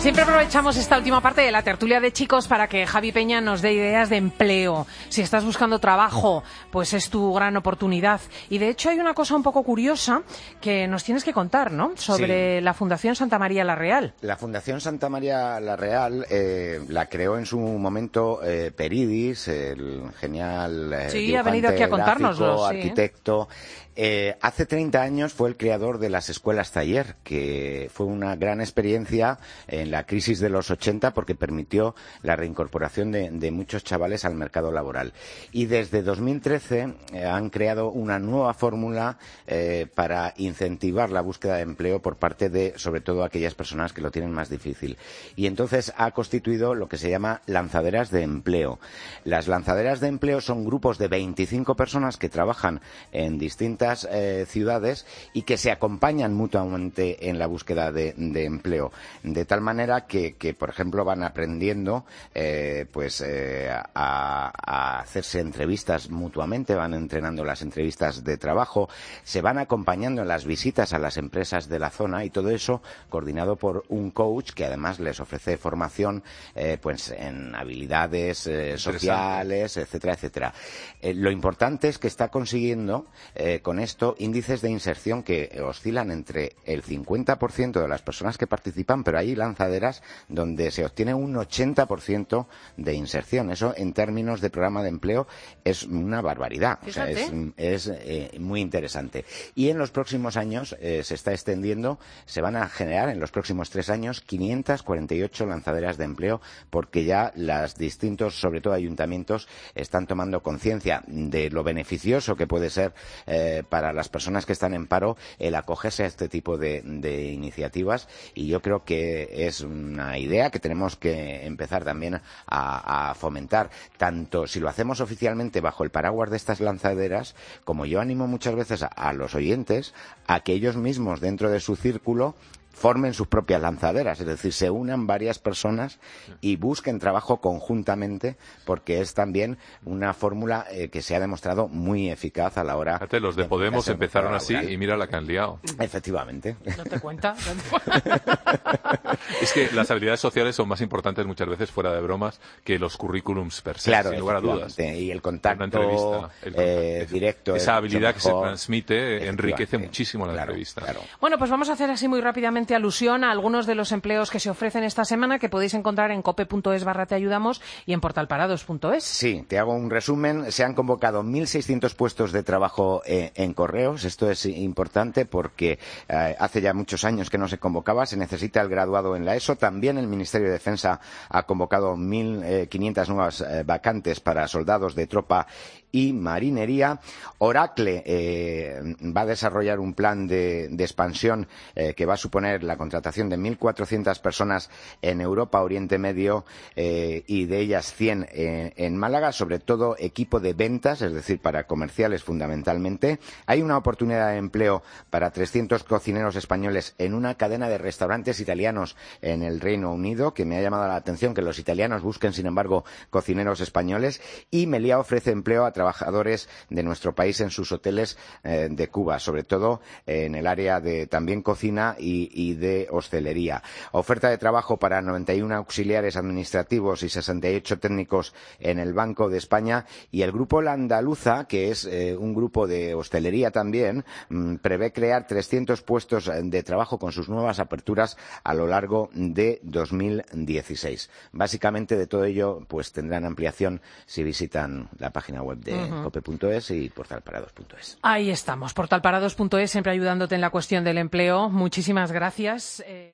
Siempre aprovechamos esta última parte de la tertulia de chicos para que Javi Peña nos dé ideas de empleo. Si estás buscando trabajo, pues es tu gran oportunidad. Y de hecho hay una cosa un poco curiosa que nos tienes que contar, ¿no? Sobre la Fundación Santa María la Real. La Fundación Santa María la Real la creó en su momento Peridis, el genial ha venido aquí a contárnoslo, arquitecto. Hace 30 años fue el creador de las escuelas taller, que fue una gran experiencia en la crisis de los 80 porque permitió la reincorporación de muchos chavales al mercado laboral. Y desde 2013 han creado una nueva fórmula para incentivar la búsqueda de empleo por parte de, sobre todo, aquellas personas que lo tienen más difícil. Y entonces ha constituido lo que se llama lanzaderas de empleo. Las lanzaderas de empleo son grupos de 25 personas que trabajan en distintas ciudades y que se acompañan mutuamente en la búsqueda de empleo, de tal manera que por ejemplo van aprendiendo a hacerse entrevistas mutuamente, van entrenando las entrevistas de trabajo, se van acompañando en las visitas a las empresas de la zona y todo eso coordinado por un coach que además les ofrece formación en habilidades sociales, etcétera, etcétera. Lo importante es que está consiguiendo con esto índices de inserción que oscilan entre el 50% de las personas que participan, pero hay lanzaderas donde se obtiene un 80% de inserción. Eso, en términos de programa de empleo, es una barbaridad. O sea, es muy interesante. Y en los próximos años se está extendiendo, se van a generar en los próximos 3 años 548 lanzaderas de empleo, porque ya los distintos, sobre todo ayuntamientos, están tomando conciencia de lo beneficioso que puede ser para las personas que están en paro el acogerse a este tipo de iniciativas, y yo creo que es una idea que tenemos que empezar también a fomentar, tanto si lo hacemos oficialmente bajo el paraguas de estas lanzaderas, como yo animo muchas veces a los oyentes a que ellos mismos dentro de su círculo formen sus propias lanzaderas, es decir, se unan varias personas y busquen trabajo conjuntamente, porque es también una fórmula que se ha demostrado muy eficaz a la hora. Fíjate, los de Podemos empezaron así y mira la que han liado. Efectivamente. ¿No te cuenta? Es que las habilidades sociales son más importantes muchas veces, fuera de bromas, que los currículums per se, claro, sin lugar a dudas. Y el contacto directo. Esa habilidad que se transmite enriquece muchísimo muchísimo la entrevista. Claro. Bueno, pues vamos a hacer así muy rápidamente alusión a algunos de los empleos que se ofrecen esta semana, que podéis encontrar en cope.es/teayudamos y en portalparados.es. Sí, te hago un resumen. Se han convocado 1.600 puestos de trabajo en correos. Esto es importante porque hace ya muchos años que no se convocaba. Se necesita el graduado en la ESO. También el Ministerio de Defensa ha convocado 1.500 nuevas vacantes para soldados de tropa y marinería. Oracle va a desarrollar un plan de expansión que va a suponer la contratación de 1.400 personas en Europa, Oriente Medio, y de ellas 100 en Málaga, sobre todo equipo de ventas, es decir, para comerciales fundamentalmente. Hay una oportunidad de empleo para 300 cocineros españoles en una cadena de restaurantes italianos en el Reino Unido, que me ha llamado la atención que los italianos busquen, sin embargo, cocineros españoles. Y Meliá ofrece empleo a trabajadores de nuestro país en sus hoteles de Cuba, sobre todo en el área de también cocina y de hostelería. Oferta de trabajo para 91 auxiliares administrativos y 68 técnicos en el Banco de España. Y el Grupo La Andaluza, que es un grupo de hostelería también, prevé crear 300 puestos de trabajo con sus nuevas aperturas a lo largo de 2016. Básicamente de todo ello pues tendrán ampliación si visitan la página web de cope.es y portalparados.es. Ahí estamos, portalparados.es, siempre ayudándote en la cuestión del empleo. Muchísimas gracias.